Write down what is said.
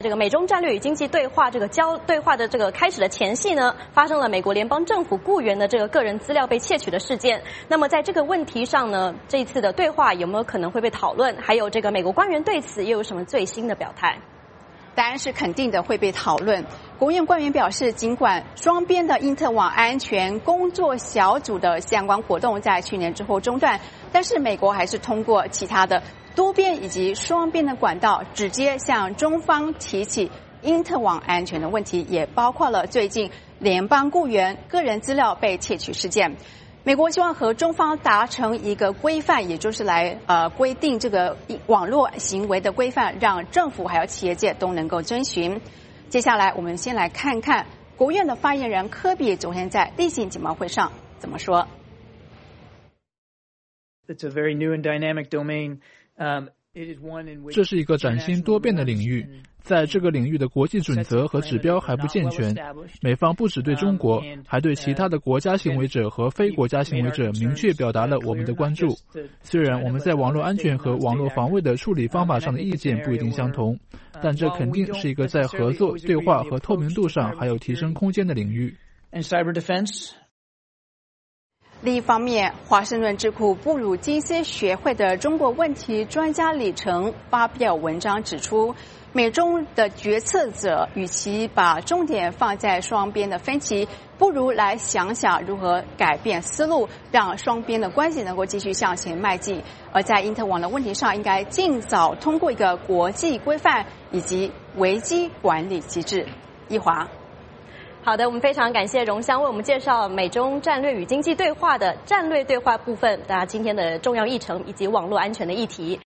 这个美中战略与经济对话对话的这个开始的前夕呢，发生了美国联邦政府雇员的这个个人资料被窃取的事件。那么在这个问题上呢，这一次的对话有没有可能会被讨论？还有这个美国官员对此又有什么最新的表态？ 答案是肯定的，会被讨论。国务院官员表示，尽管双边的因特网安全工作小组的相关活动在去年之后中断，但是美国还是通过其他的多边以及双边的管道，直接向中方提起因特网安全的问题，也包括了最近联邦雇员个人资料被窃取事件。美国希望和中方达成一个规范，也就是来规定这个网络行为的规范，让政府还有企业界都能够遵循。接下来我们先来看看国务院的发言人科比昨天在例行简报会上怎么说。 It's a very new and dynamic domain. 这是一个崭新多变的领域，在这个领域的国际准则和指标还不健全。美方不只对中国，还对其他的国家行为者和非国家行为者明确表达了我们的关注。虽然我们在网络安全和网络防卫的处理方法上的意见不一定相同，但这肯定是一个在合作、对话和透明度上还有提升空间的领域。 另一方面，华盛顿智库布鲁金斯学会的中国问题专家李成发表文章指出，美中的决策者与其把重点放在双边的分歧，不如来想想如何改变思路，让双边的关系能够继续向前迈进。而在因特网的问题上，应该尽早通过一个国际规范以及危机管理机制。一华。 好的，我们非常感谢荣香为我们介绍美中战略与经济对话的战略对话部分，大家今天的重要议程以及网络安全的议题。